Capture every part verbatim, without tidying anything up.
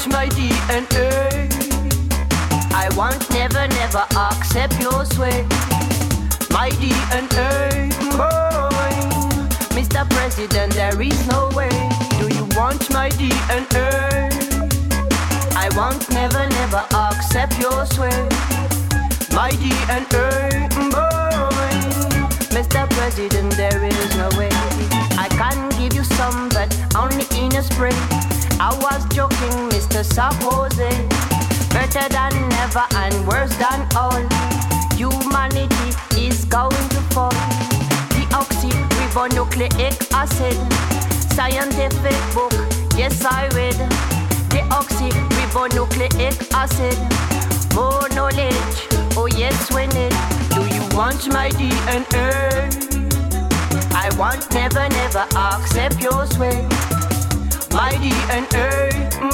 want my D N A. I won't never, never accept your sway. My D N A, boy. Mister President, there is no way. Do you want my D N A? I won't never, never accept your sway. My D N A, boy. Mister President, there is no way. I can give you some, but only in a spray. I was joking, Mister Sarkozy. Better than never and worse than all. Humanity is going to fall. Deoxyribonucleic acid. Scientific book, yes I read. Deoxyribonucleic acid. More knowledge, oh yes we need. Do you want my D N A? I want never, never accept your sway. My D N A,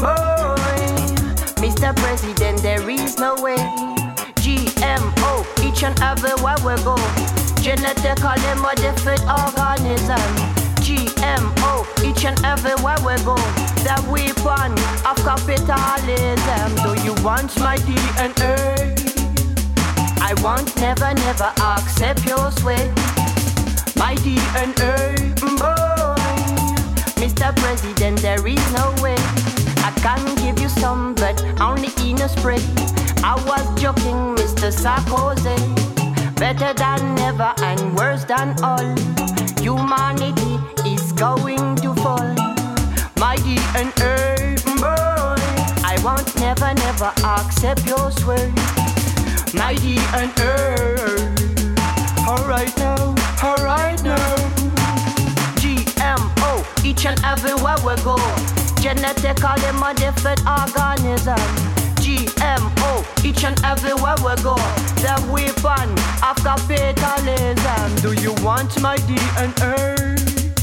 boy. Mister President, there is no way. G M O, each and everywhere we go. Genetically modified organism. G M O, each and everywhere we go. The weapon of capitalism. Do you want my D N A? I won't never, never accept your sway. My D N A, boy. Mister President, there is no way. I can give you some, but only in a spray. I was joking, Mister Sarkozy. Better than never and worse than all. Humanity is going to fall. My D N A, boy. I won't never, never accept your sway. My D N A. Alright now, alright now. G M O, each and everywhere we go. Genetically modified organism. G M O, each and everywhere we go. The weapon of capitalism. Do you want my D N A?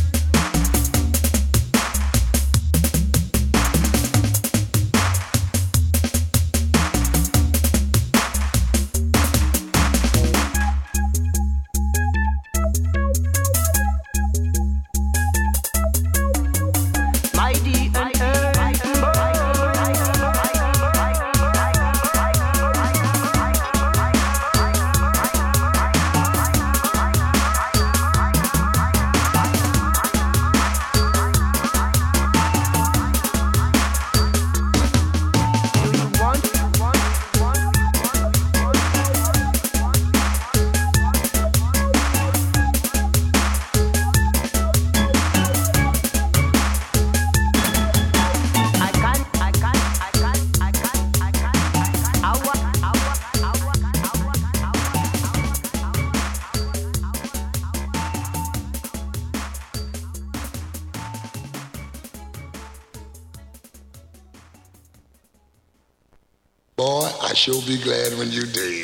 Boy, I sure be glad when you dead.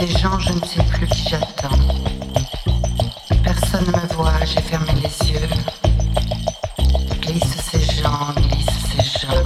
ces gens, je ne sais plus qui j'attends. Personne ne me voit, j'ai fermé les yeux. Glisse ces gens, glisse ces gens.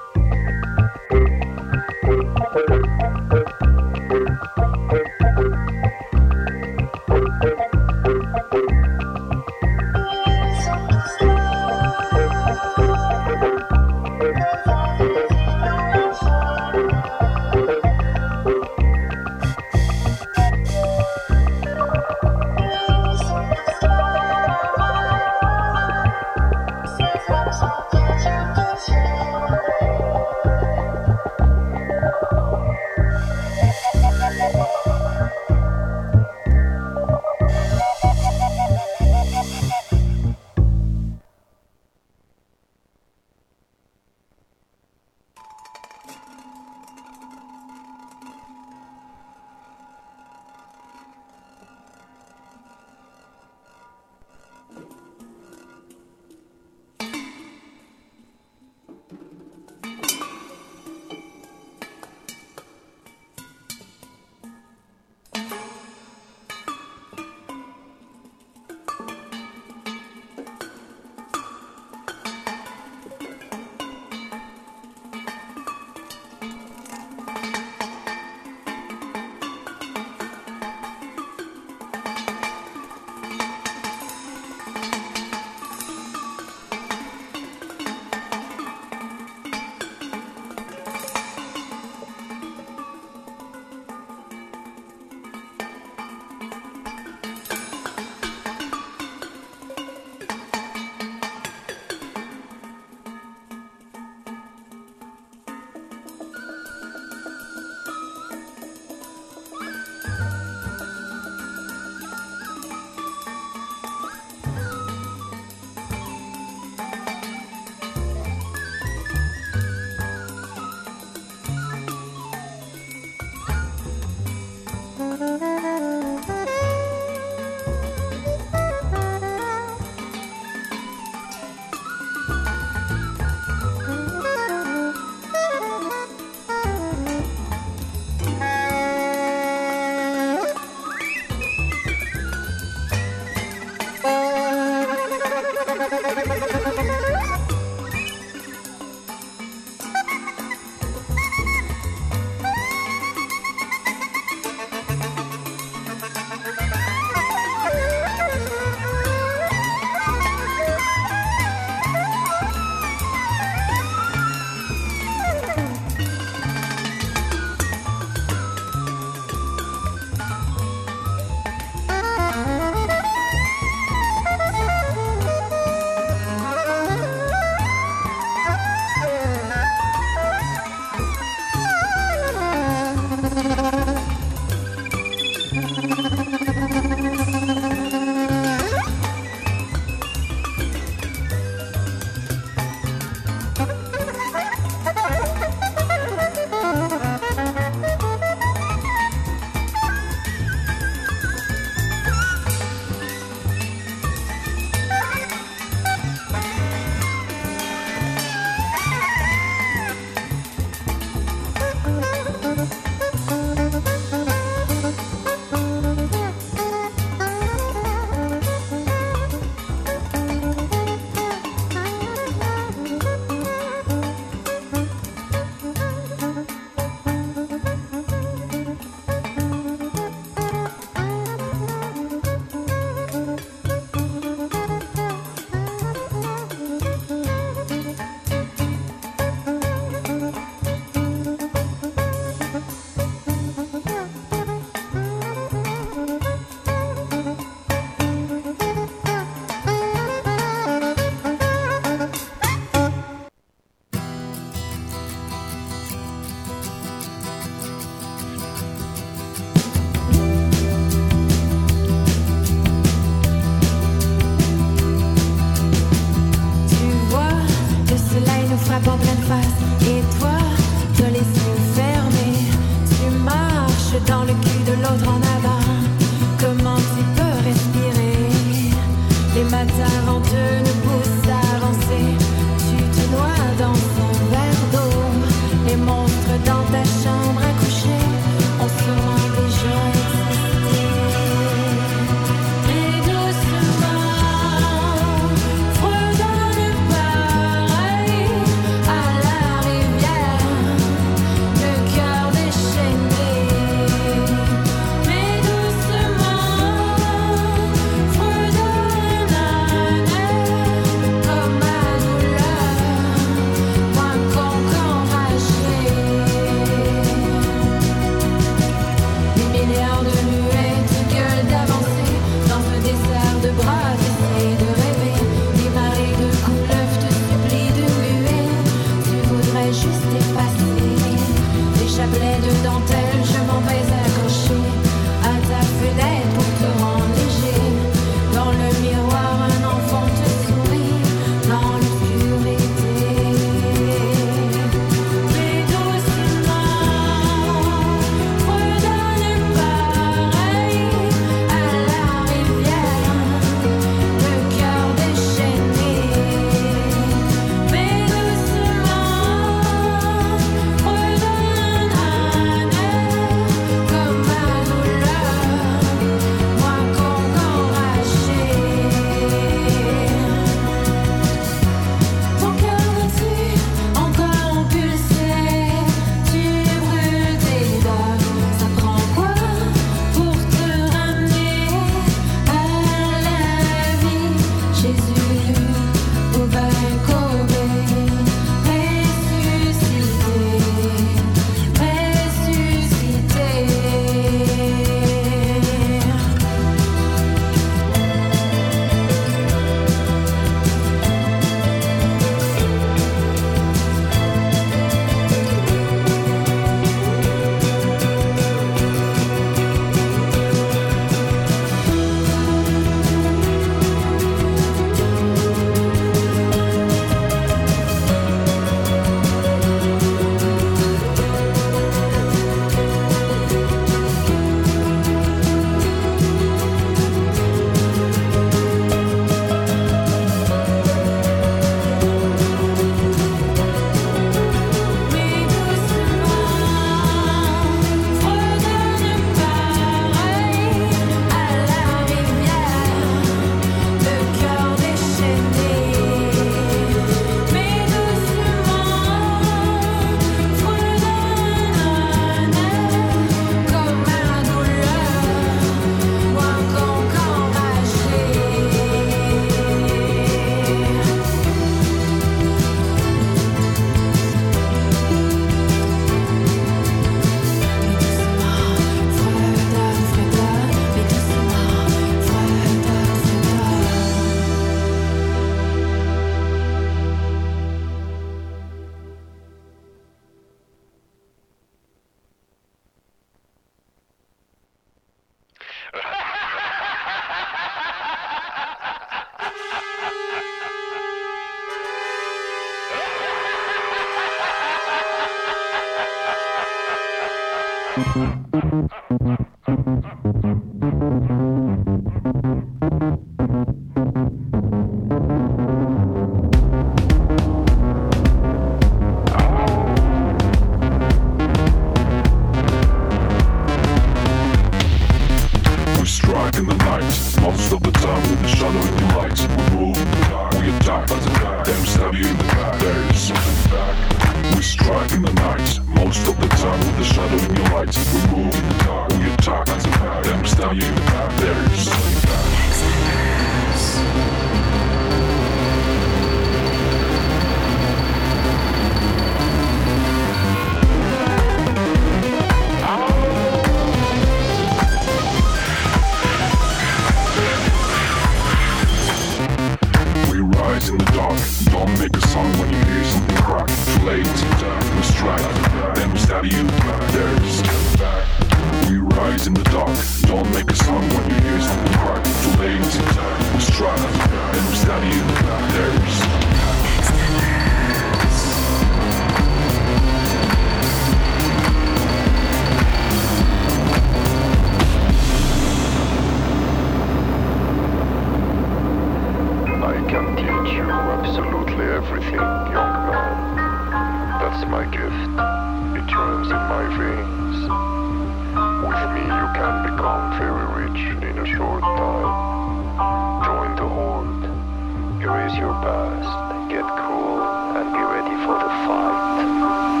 I can teach you absolutely everything, young man. That's my gift. It runs in my veins. With me you can become very rich in a short time. Join the horde. Erase your past. Get cool and be ready for the fight.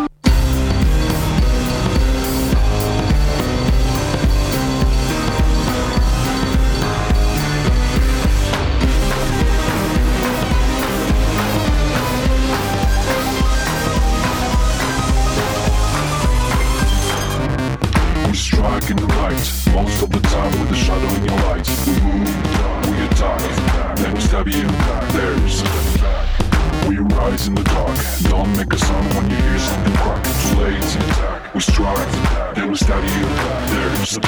Strike in the light, most of the time with the shadow in your light. We move, we attack, then we stab you, there's we rise in the dark, don't make a sound when you hear something crack. Too late, we strike, then we stab you, there's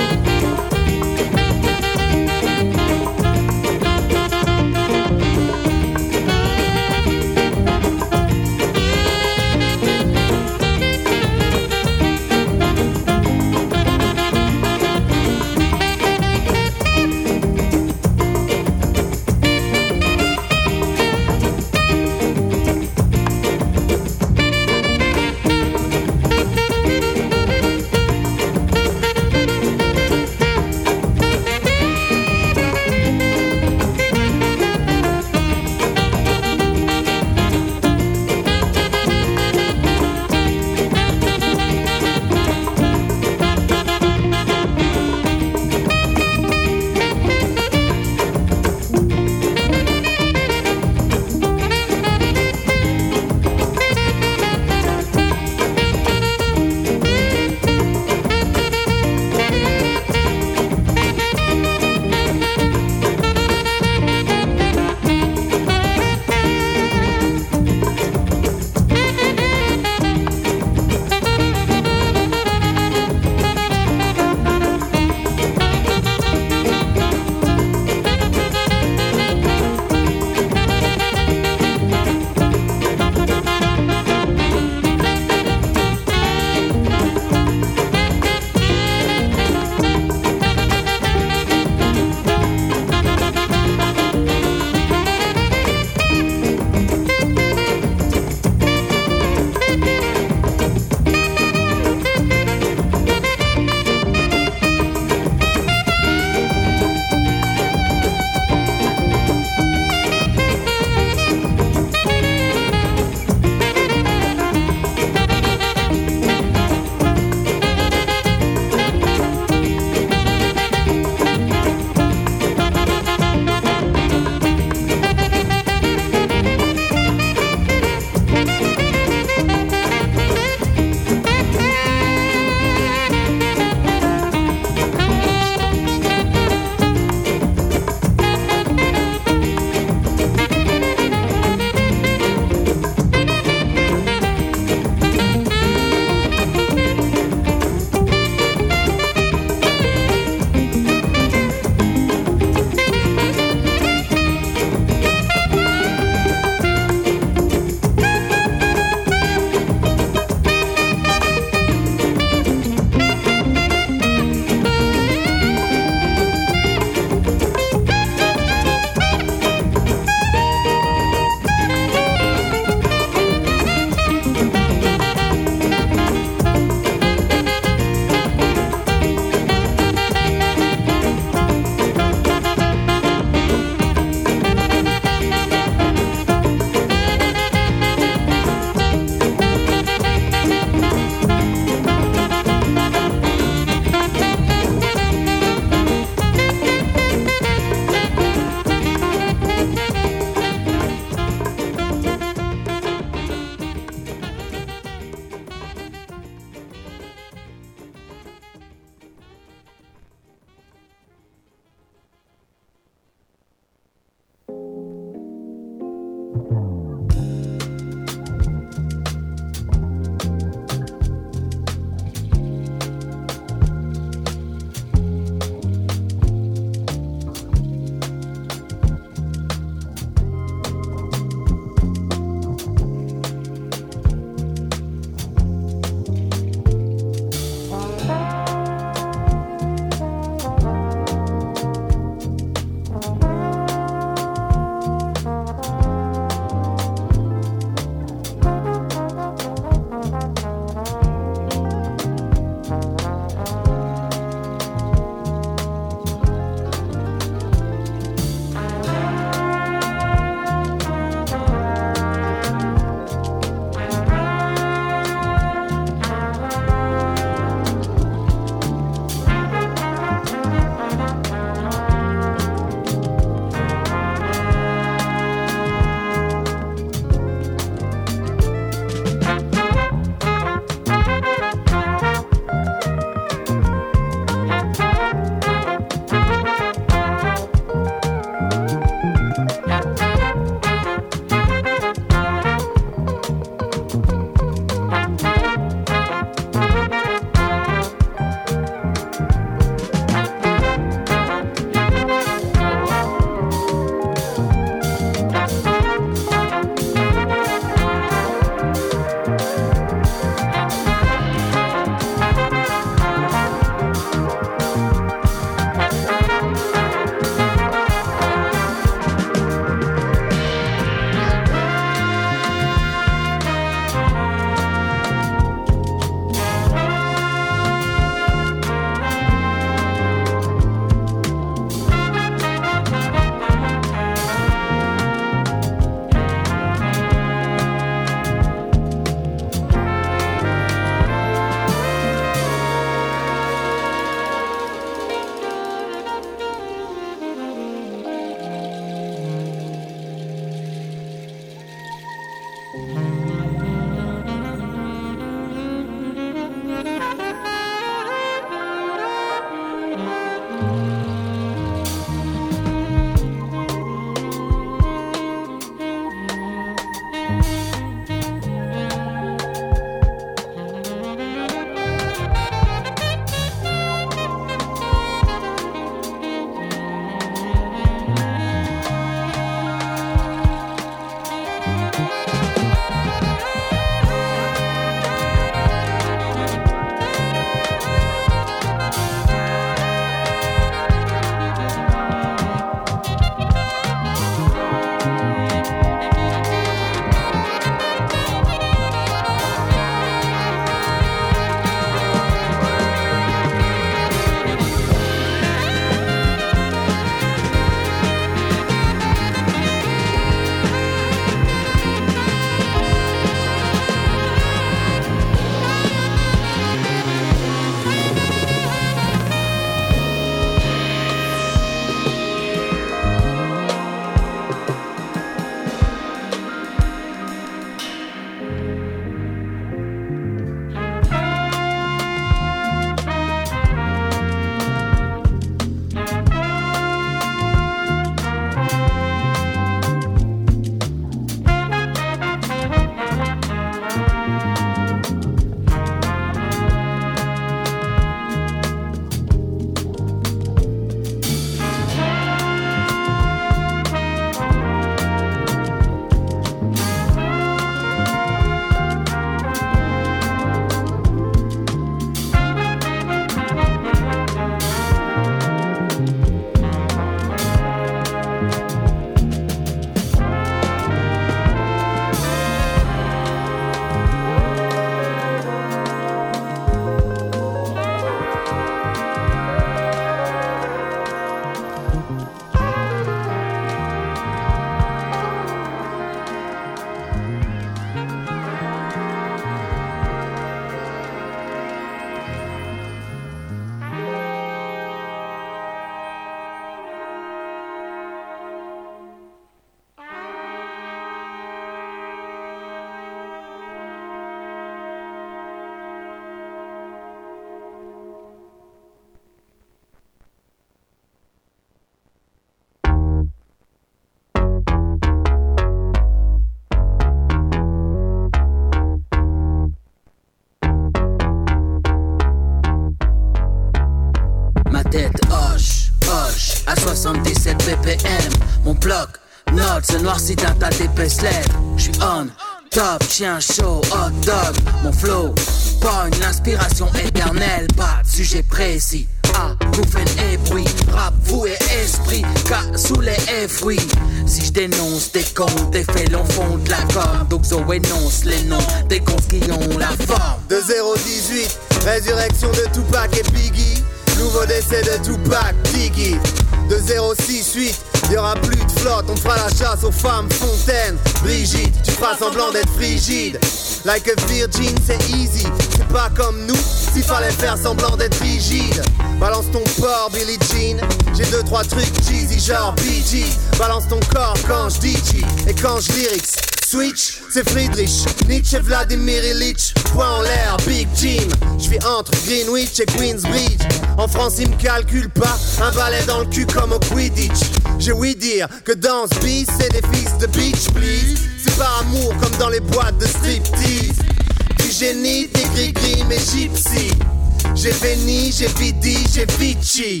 tête hoche, hoche, à soixante-dix-sept B P M. Mon bloc, note, se noircit d'un tas d'épaisses lèvres. J'suis on, top, chien chaud, hot dog. Mon flow, pogne, l'inspiration éternelle. Pas de sujet précis, ah, vous faites ébrouille. Rap, vous et esprit, cas sous les fruits. Si je dénonce des comptes, des faits l'on fond de la com. Donc zo énonce les noms des comptes qui ont la forme. De zéro dix-huit, résurrection de Tupac et Biggie. Nouveau décès de Tupac, Biggie. De zéro six huit, y'aura plus de flotte. On fera la chasse aux femmes fontaines. Brigitte, tu feras semblant d'être frigide. Like a virgin, c'est easy. C'est pas comme nous, s'il fallait faire semblant d'être rigide. Balance ton porc, Billie Jean. J'ai deux trois trucs cheesy, genre B G. Balance ton corps quand je D J. Et quand je lyrics switch, c'est Friedrich Nietzsche, Vladimir Ilitch. Point en l'air, Big Jim. J'vis entre Greenwich et Queensbridge. En France, ils me calculent pas. Un balai dans le cul comme au Quidditch. J'ai ouï dire que dans ce beast, c'est des fils de bitch, please. C'est par amour comme dans les boîtes de striptease. Du génie, des gris-gris, mais gypsy. J'ai Veni, j'ai Vidi, j'ai Vici.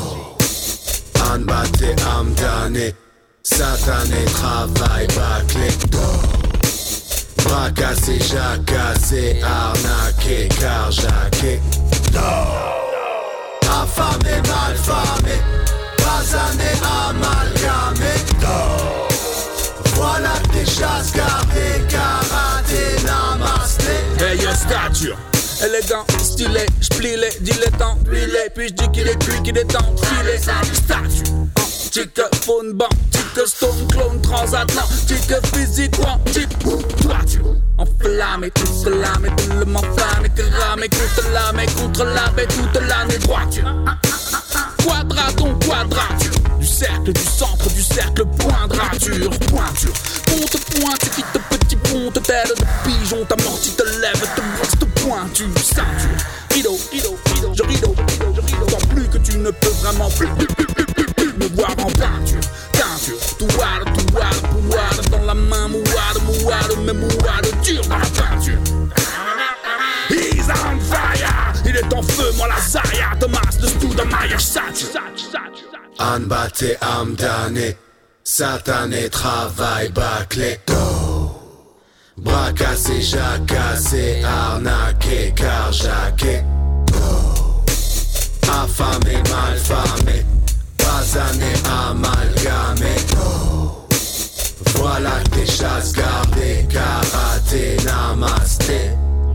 Anbate amdane, satané travail bâclé. Bracassé, jacassé, arnaqué, carjaqué. Affamé, malfamé, basané, amalgamé. Voilà tes chasses gardées, karaté, namasté. Hey yo, stature, élégant, stylé, j'plie les dilettants, huilé, puis j'dis qu'il est cuit, qu'il est temps, filé. Statue, antique, faune, bantique, stone, clone, transatlantique, physique, quantique, toiture. Enflammé, toute l'âme, tout le m'enflamme, cramé, contre l'âme, contre l'âme, toute l'année droiture. Quadraton, quadrature. Du cercle, du centre, du cercle, point de rature, pointure. Ponte, pointe, tu quittes petit ponte, telle de pigeon, t'amortis, te lève, te bosse, te pointure, ceinture. Rideau, rideau, rideau, je rideau, rideau, je rideau. Tant plus que tu ne peux vraiment plus, plus, plus, plus, plus, plus me voir en peinture, teinture. Tout wad, tout wad, pouvoir dans la main, mouade, mouade, mais mouade, dur dans la peinture. He's on fire, il est en feu, moi la Zaya, Thomas, le Stoudemire, sature. Anbate amdane, satané travail bâclé. Bracassé, jacassé, arnaqué, carjaqué. Affamé, malfamé, basané, amalgamé. Voilà tes chasses gardées, karaté, namasté.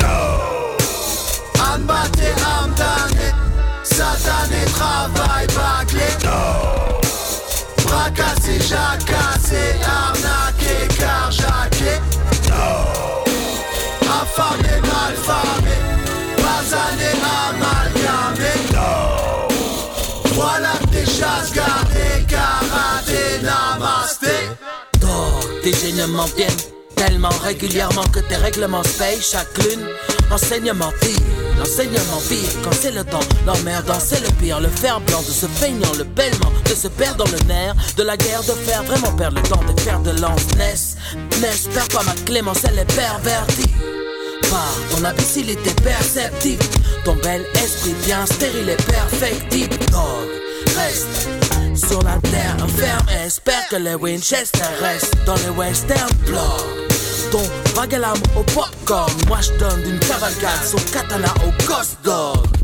Anbate amdane, satané travail bâclé. Bracassé, jacassé, arnaqué, carjaqué. Affamé, malfamé, basané, amalgamé. Voilà tes chasses gardées, karaté, namasté. Dors, tes gênements viennent tellement régulièrement que tes règlements se payent chaque lune. Enseignement pire, l'enseignement pire. Quand c'est le temps, l'emmerdant, c'est le pire. Le fer blanc de ce feignant, le bêlement de se perdre dans le nerf de la guerre, de faire vraiment perdre le temps de faire de lance. Ness, Ness, perds pas ma clémence, elle est pervertie par ton imbécilité perceptive. Ton bel esprit bien stérile et perfectible. Dog, reste sur la terre ferme. Espère que les Winchester restent dans les western blocs. Ton vague à l'âme au popcorn, moi je donne d'une cavalcade son katana au ghost dog.